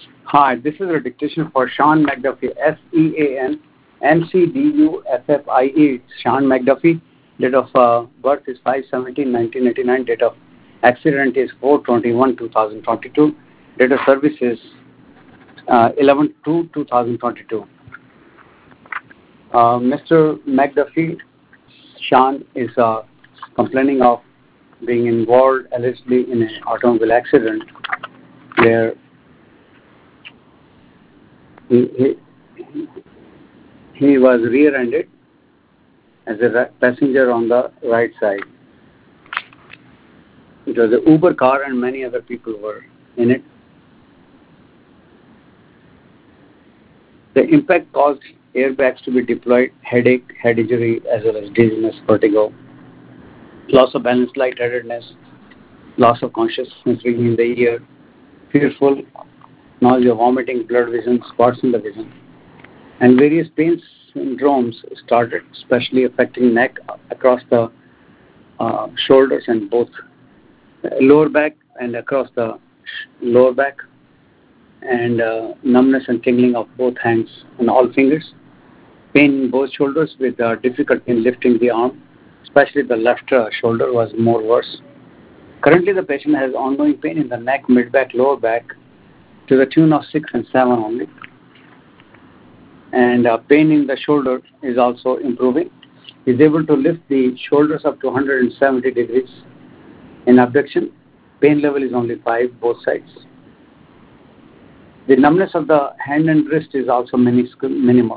Hi, this is a dictation for Sean McDuffie, SEAN-MCDUFFIE. Sean McDuffie. Date of birth is 5/17/1989. Date of accident is 4/21/2022. Date of service is 11/2/2022. Mr. McDuffie, Sean, is complaining of being involved allegedly in an automobile accident where he was rear-ended as a passenger on the right side. It was an Uber car and many other people were in it. The impact caused airbags to be deployed, headache, head injury, as well as dizziness, vertigo, loss of balance, lightheadedness, loss of consciousness, ringing in the ear, fearful, nausea, vomiting, blurred vision, spots in the vision, and various pain syndromes started, especially affecting neck, across the shoulders and both lower back and across the lower back, and numbness and tingling of both hands and all fingers, pain in both shoulders with difficulty in lifting the arm, especially the left shoulder was more worse. Currently, the patient has ongoing pain in the neck, mid-back, lower back to the tune of 6 and 7 only. And pain in the shoulder is also improving. He is able to lift the shoulders up to 170 degrees in abduction. Pain level is only 5, both sides. The numbness of the hand and wrist is also minimal.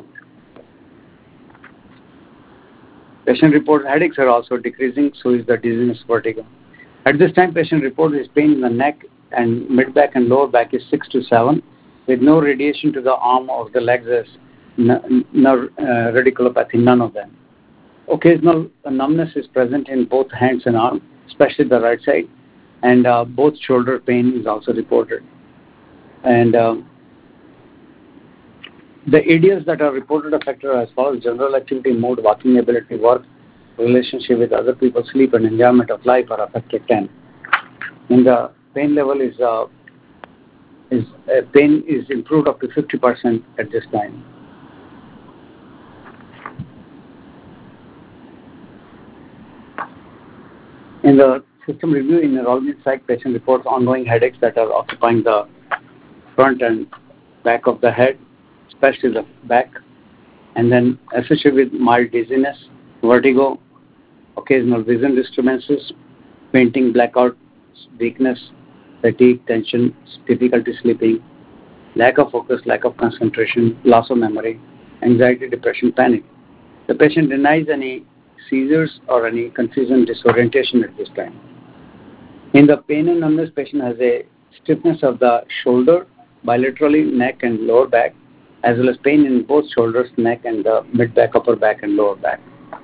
Patient reports headaches are also decreasing, so is the dizziness, vertigo. At this time, patient reports his pain in the neck and mid-back and lower back is 6 to 7, with no radiation to the arm or the legs as radiculopathy, none of them. Occasional numbness is present in both hands and arm, especially the right side, and both shoulder pain is also reported. And the areas that are reported affected are as follows: general activity, mood, walking ability, work, relationship with other people, sleep, and enjoyment of life are affected 10. And the pain level pain is improved up to 50% at this time. In the system review in neurology psych, patient reports ongoing headaches that are occupying the front and back of the head, especially the back, and then associated with mild dizziness, vertigo, occasional vision disturbances, fainting, blackouts, weakness, fatigue, tension, difficulty sleeping, lack of focus, lack of concentration, loss of memory, anxiety, depression, panic. The patient denies any seizures or any confusion, disorientation at this time. In the pain and numbness, patient has a stiffness of the shoulder, bilaterally, neck and lower back, as well as pain in both shoulders, neck, and the mid-back, upper back, and lower back.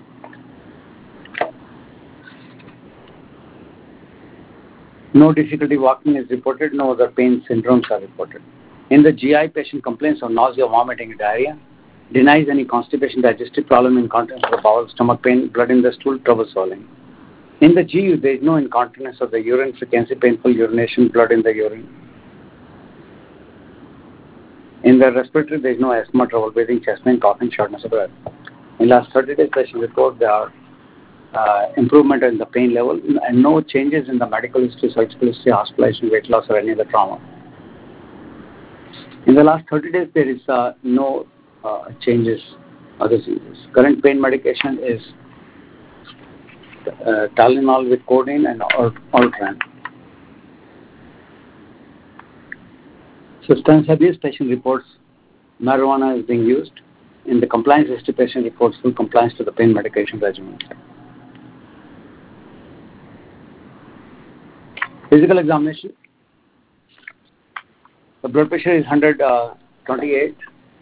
No difficulty walking is reported. No other pain syndromes are reported. In the GI, patient complains of nausea, vomiting, and diarrhea. Denies any constipation, digestive problem, incontinence of the bowel, stomach pain, blood in the stool, trouble swallowing. In the GU, there is no incontinence of the urine, frequency, painful urination, blood in the urine. In the respiratory, there is no asthma, trouble breathing, chest pain, coughing, shortness of breath. In last 30 days, patient report there are improvement in the pain level and no changes in the medical history, surgical history, hospitalization, weight loss, or any other trauma. In the last 30 days, there is no changes, other changes. Current pain medication is Tylenol with codeine and Ultran. Substance abuse, patient reports marijuana is being used. In the compliance history, patient reports full compliance to the pain medication regimen. Physical examination. The blood pressure is 128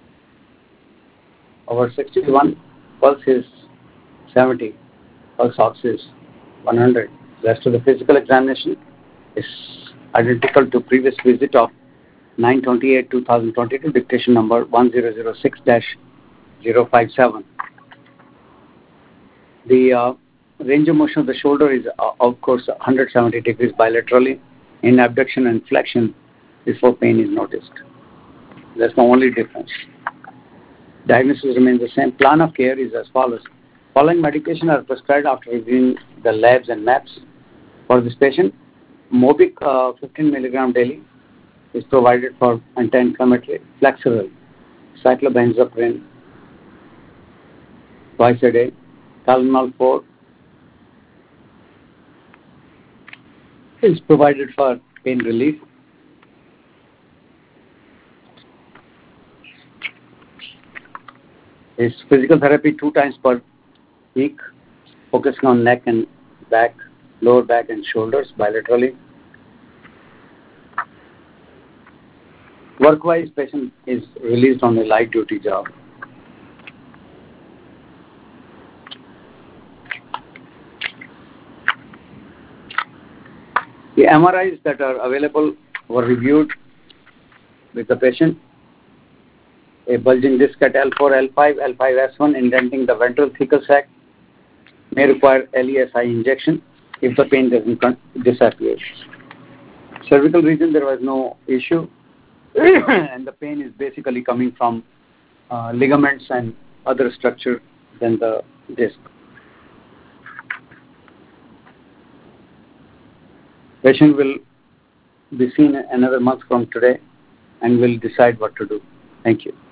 over 61. Pulse is 70. Pulse ox is 100. Rest of the physical examination is identical to previous visit of 9/28/2022, dictation number 1006-057. The range of motion of the shoulder is, of course, 170 degrees bilaterally in abduction and flexion before pain is noticed. That's the only difference. Diagnosis remains the same. Plan of care is as follows. Following medication are prescribed after reviewing the labs and maps. For this patient, Mobic 15 milligram daily is provided for anti-inflammatory. Flexeril, cyclobenzaprine twice a day. Tylenol 4 is provided for pain relief. Is physical therapy 2 times per week, focusing on neck and back, lower back and shoulders bilaterally. Work-wise, patient is released on a light duty job. The MRIs that are available were reviewed with the patient. A bulging disc at L4, L5, L5S1 indenting the ventral thecal sac may require LESI injection if the pain doesn't disappear. Cervical region, there was no issue and the pain is basically coming from ligaments and other structure than the disc. Patient will be seen another month from today and will decide what to do. Thank you.